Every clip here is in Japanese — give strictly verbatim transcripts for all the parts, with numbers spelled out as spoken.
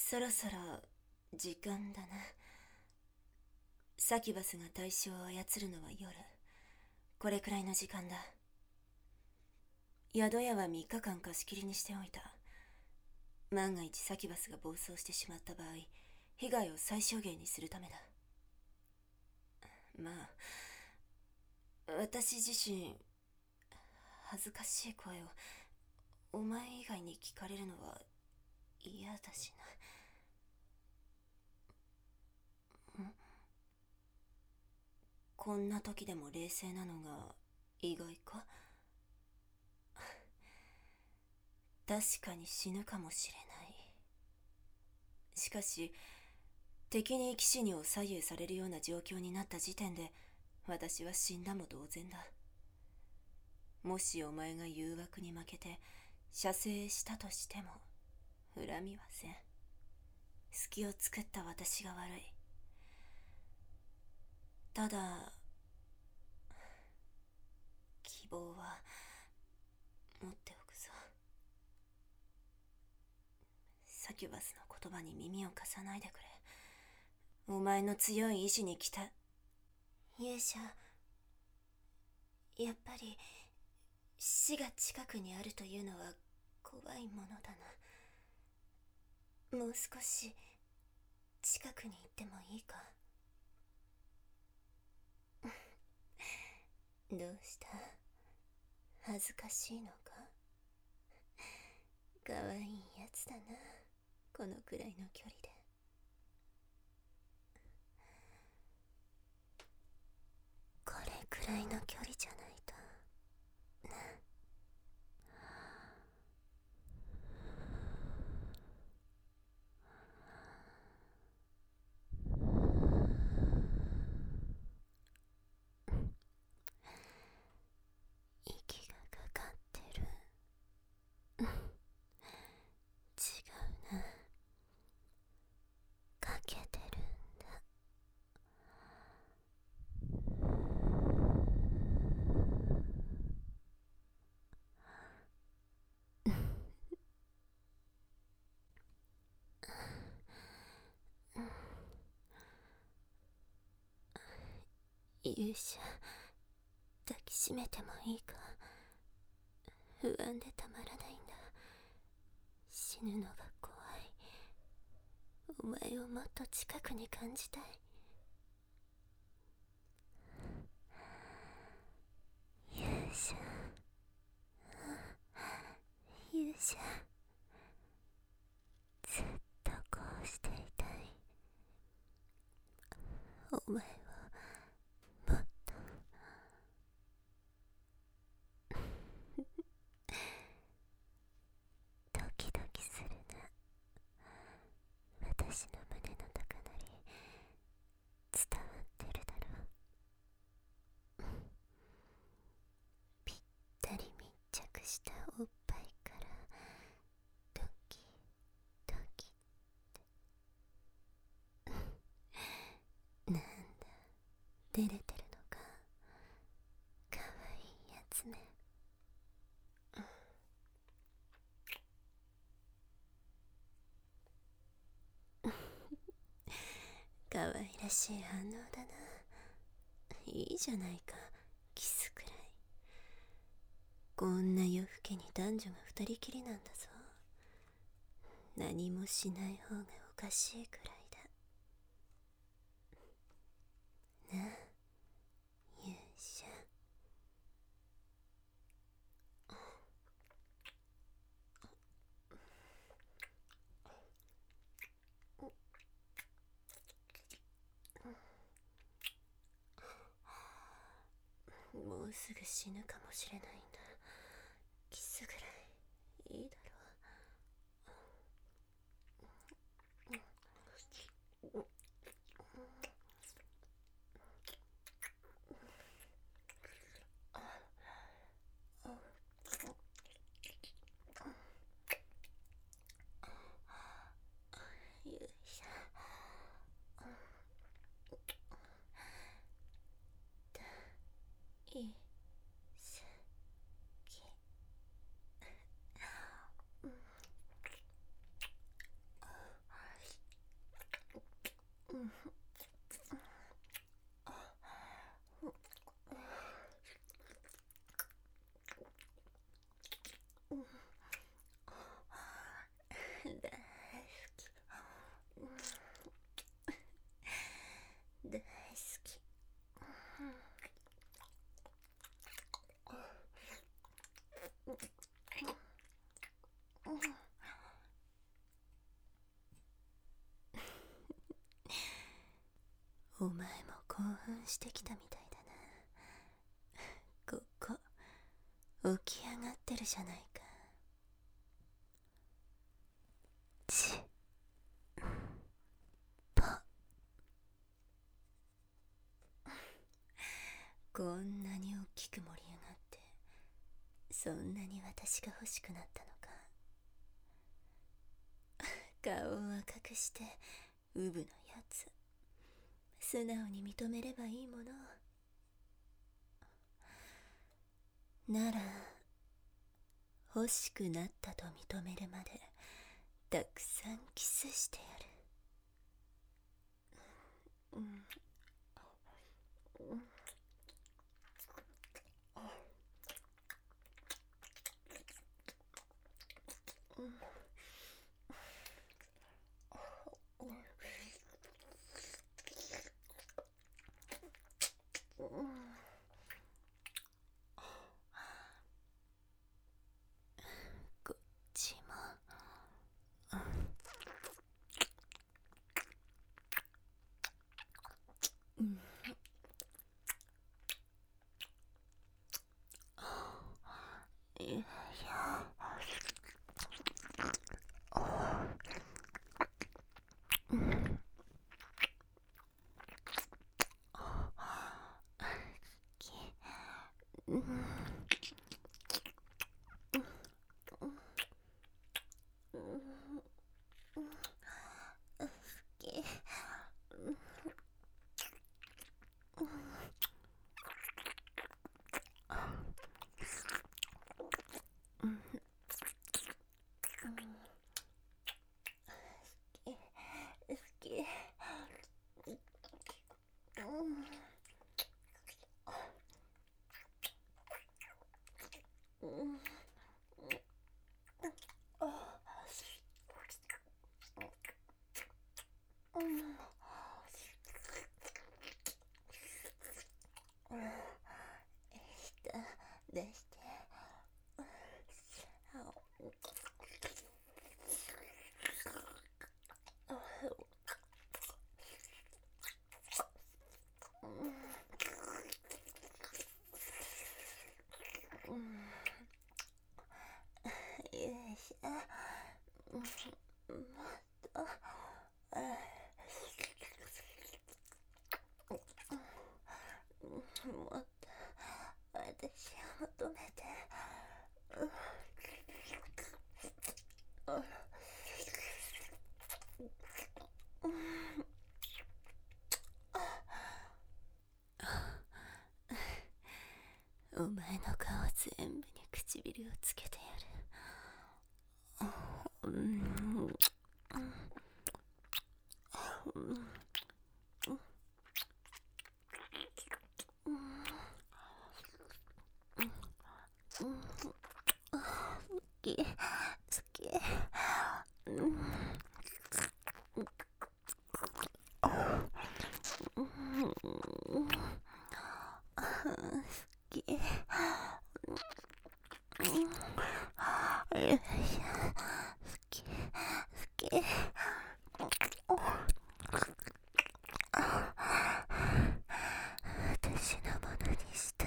そろそろ時間だな。サキュバスが対象を操るのは夜。これくらいの時間だ。宿屋はみっかかん貸し切りにしておいた。万が一サキュバスが暴走してしまった場合、被害を最小限にするためだ。まあ、私自身、恥ずかしい声をお前以外に聞かれるのは嫌だしな。んこんな時でも冷静なのが意外か？確かに死ぬかもしれない。しかし、敵に騎士にを左右されるような状況になった時点で、私は死んだも同然だ。もしお前が誘惑に負けて射精したとしても、恨みはせん。隙を作った私が悪い。ただ、希望は持っておくぞ。サキュバスの言葉に耳を貸さないでくれ。お前の強い意志に来た。勇者、やっぱり死が近くにあるというのは怖いものだな。もう少し近くに行ってもいいか？どうした？恥ずかしいのか？かわいいやつだな、このくらいの距離で。これくらいの距離じゃないとな。息がかかってる。違うな、かけてるんだ。勇者、抱きしめてもいいか？不安でたまらないんだ。死ぬのが怖い。お前をもっと近くに感じたい。勇者、勇者、ずっとこうしていたい。お前をもっとドキドキするな。私の胸の高鳴り伝わってるだろう。ぴったり密着したおっぱいからドキドキってなんだ、照れてるのか？かわいいやつね。かわいらしい反応だな。いいじゃないか、キスくらい。こんな夜更けに男女が二人きりなんだぞ。何もしない方がおかしいくらいだなあ、勇者。もうすぐ死ぬかもしれないんだ。キスぐらいいいだろう。勇者、いいせお前も興奮してきたみたいだな。ここ起き上がってるじゃないか。ちぽこんなに大きく盛り上がって、そんなに私が欲しくなったのか。顔を赤くしてウブのやつ、素直に認めればいいもの。なら欲しくなったと認めるまでたくさんキスしてやる。うんうんこっちもうんよいしょ。うんうん出して。よいしょ。もっともっと私を求めて。お前の顔全部に唇をつけてやる。うん好き好き。うん好き。よいしょ。好き好き。私のものにしたい。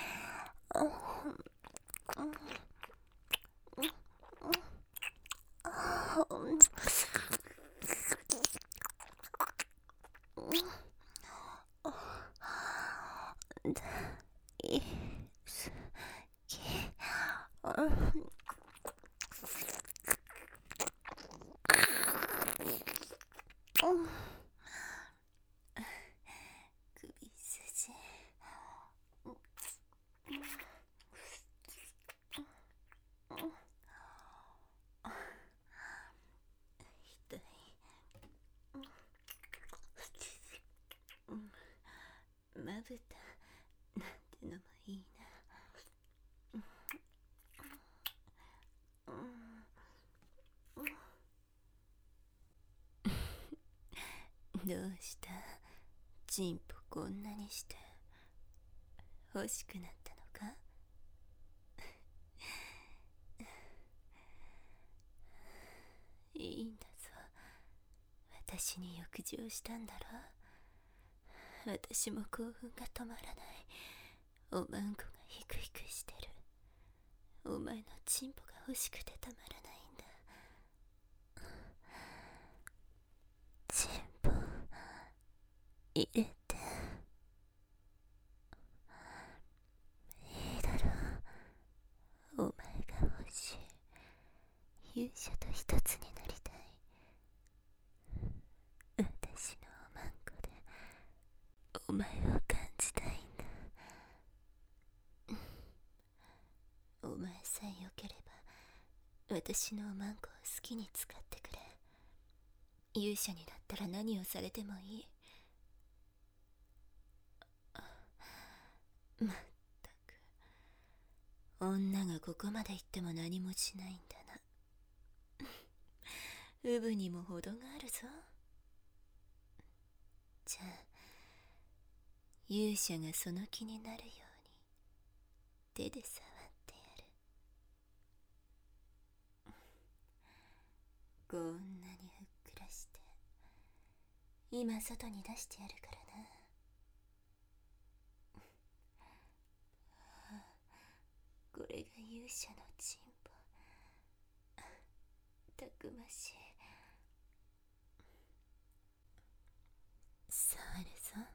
大好き。首筋。痛い。まぶたなんてのもいいな。どうした？チンポこんなにして欲しくなったのか？いいんだぞ。私に欲情したんだろ。 私も興奮が止まらない。おまんこがヒクヒクしてる。お前のチンポが欲しくてたまらないんだ。チンポ入れていいだろう。お前が欲しい。勇者と一つになりたい。私のおまんこでお前を感じたいんだ。お前さえよければ私のおまんこを好きに使ってくれ。勇者になったら何をされてもいい。まったく、女がここまで言っても何もしないんだな。ウブにも程があるぞ。じゃあ勇者がその気になるように手で触ってやる。こんなにふっくらして今外に出してやるからな。これが勇者のチンポ。たくましい。触るぞ。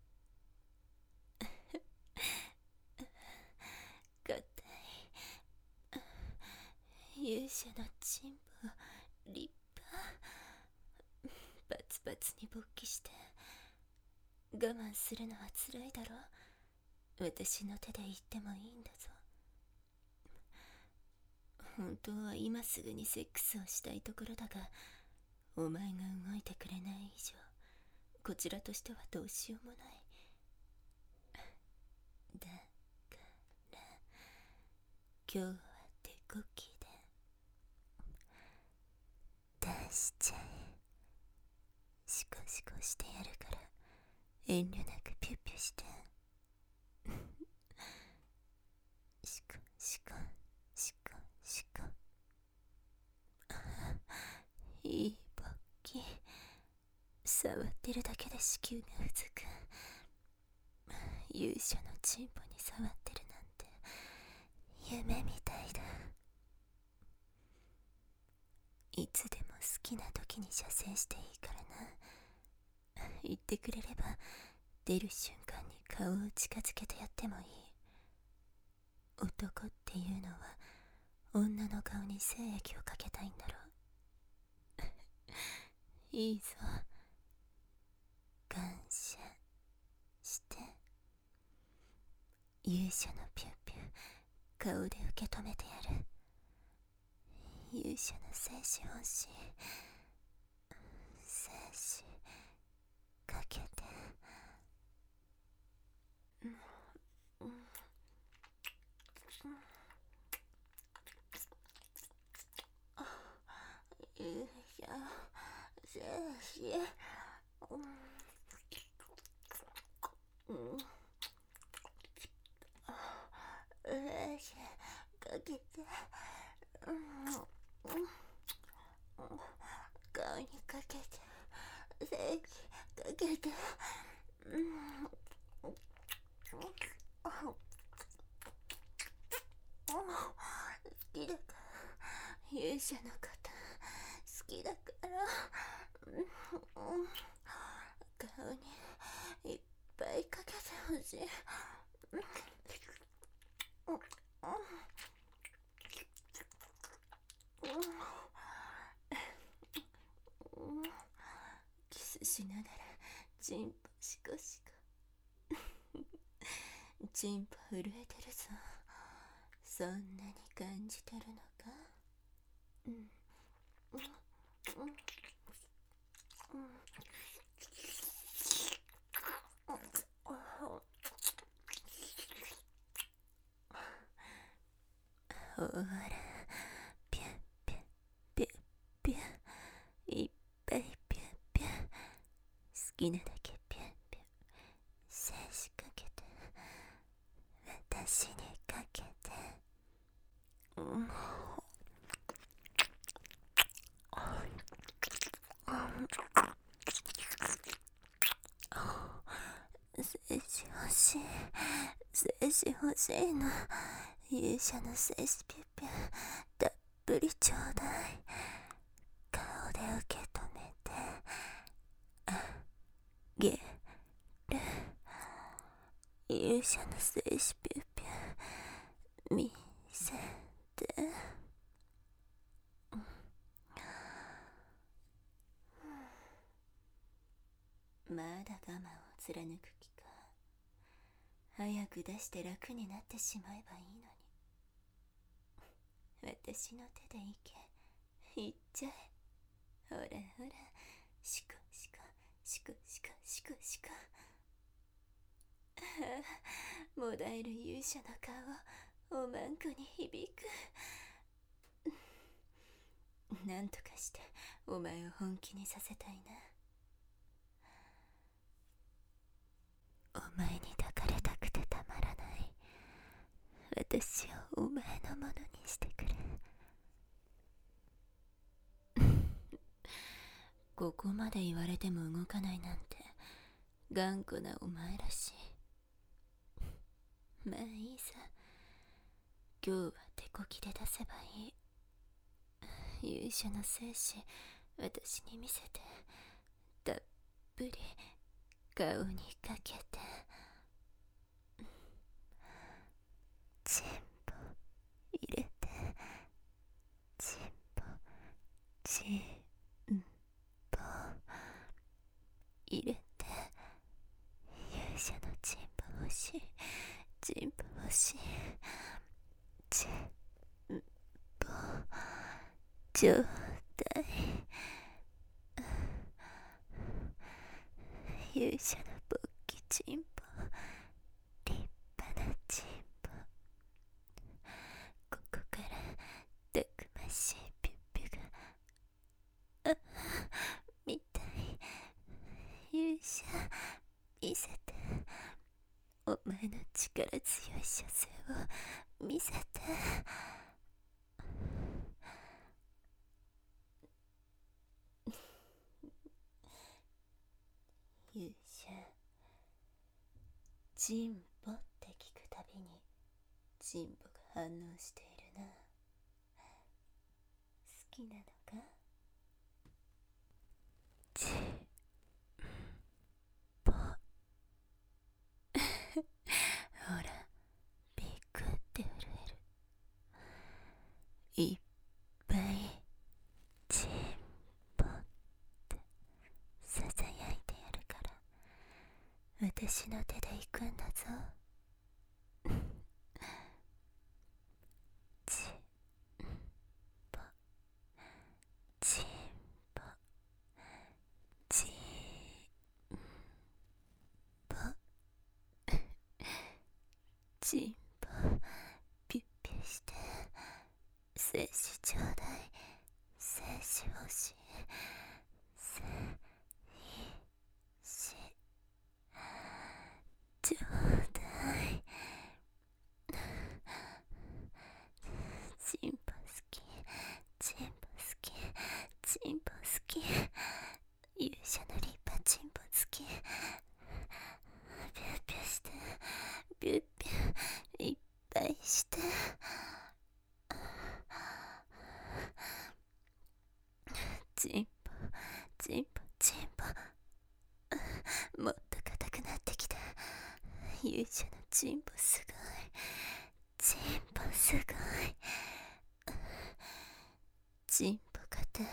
硬い勇者のチンポ立派。バツバツに勃起して我慢するのはつらいだろ。私の手で言ってもいいんだぞ。本当は今すぐにセックスをしたいところだが、お前が動いてくれない以上こちらとしてはどうしようもない。だから今日は手こきで出しちゃえ。シコシコしてやるから遠慮なくピュッピュして。シコシコシコシコ。いい勃起。触ってるだけで子宮がうずく。勇者のチンポに触ってるなんて夢みたいだ。いつでも好きな時に射精していいからな。言ってくれれば出る瞬間に顔を近づけてやってもいい。男っていうのは女の顔に精液をかけたいんだろう。いいぞ、感謝して勇者のピュッピュ顔で受け止めてやる。勇者の精子欲しい。精子かけて。勇者精子精子かけて。顔にかけて精子かけて。好きだから勇者の方好きだから顔にいっぱいかけてほしい。キスしながらチンポシコシコ。チンポ震えてるぞ。そんなに感じてるのか。うんうんうんうんほらピュッピュッピュッピュッいっぱいピュッピュッ好きなだけピュッピュッ精子かけて私にかけて。うん精子欲しい、精子欲しいの。勇者の精子ピュッピュたっぷりちょうだい。顔で受け止めてあげる。勇者の精子ピュッピュ見せて。まだ我慢を貫く気か。早く出して楽になってしまえばいいのに。私の手でいけ。いっちゃえ。ほらほら、シコシコシコシコシコシコ。ああ、もだえる勇者の顔、おまんこに響く。なんとかしてお前を本気にさせたいな。お前に抱かれたくてたまらない。私をお前のものにしてくれ。ここまで言われても動かないなんて頑固なお前らしい。まあいいさ、今日は手こきで出せばいい。勇者の精子、私に見せて。たっぷり顔にかけて。チンポ入れて、チンポチンポ入れて。勇者のチンポ欲しい、チンポ欲しい。チンポちょうだい。勇者の勃起チンポ、立派なチンポ。ここからたくましいピュッピュが、あ、見たい。勇者見せて。お前の力強い射精を見せて。勇者、チンポって聞くたびにチンポが反応しているな。好きなのか。チンポほら、ビクって震える。いっぱいチンポってささやいてやるから。私の手で行くんだぞ。チンポチンポチンポチンポピュッピュして。精子ちょうだい。精子欲しい。精子ちょうだい。チンポ好き、チンポ好き、チンポ好き。勇者の立派チンポ好き。ピュッピュして、ピュッピュいっぱいして。チンポチンポチンポ。もっと硬くなってきた。勇者のチンポすごい、チンポすごい。チンポ硬い。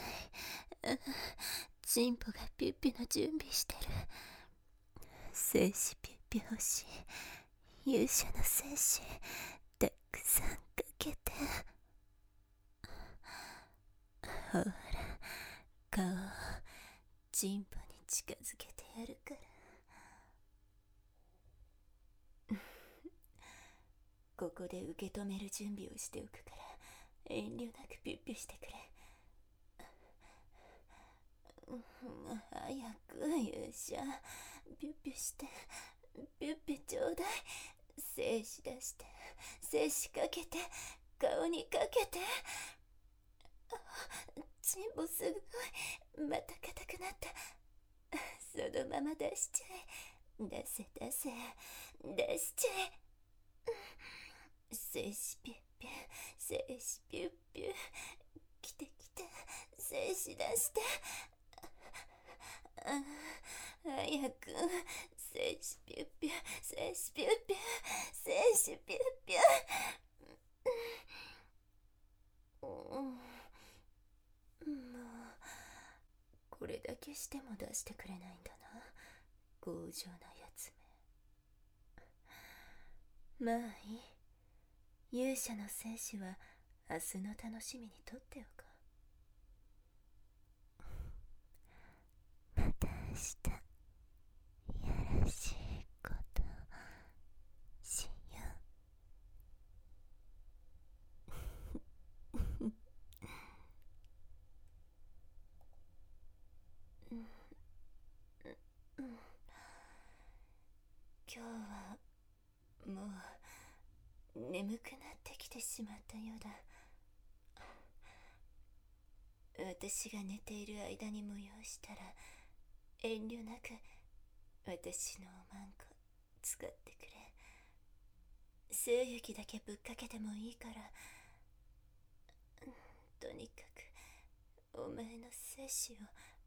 チンポがピュッピュの準備してる。精子ピュッピュ欲しい。勇者の精子たくさんかけて。ほら、顔をチンポに近づけてやるから。ここで受け止める準備をしておくから、遠慮なくピュッピュしてくれ。早く勇者、ピュッピュして、ピュッピュちょうだい。精子出して、精子かけて、顔にかけて。チンポすごい、また硬くなった。そのまま出しちゃえ。 出せ出せ、出しちゃえ。精子ピュッピュ、精子ピュッピュ、来て来て、精子出して。あ、早く、精子ピュッピュ、精子ピュッピュ、精子ピュッピュ。うん、もうこれだけしても出してくれないんだな、強情なやつめ。まあいい、勇者の生死は明日の楽しみにとっておこう。また明日やらしいことしよう。今日はもう眠くなってきてしまったようだ。私が寝ている間に催したら遠慮なく私のおまんこ使ってくれ。精液だけぶっかけてもいいから、とにかくお前の精子を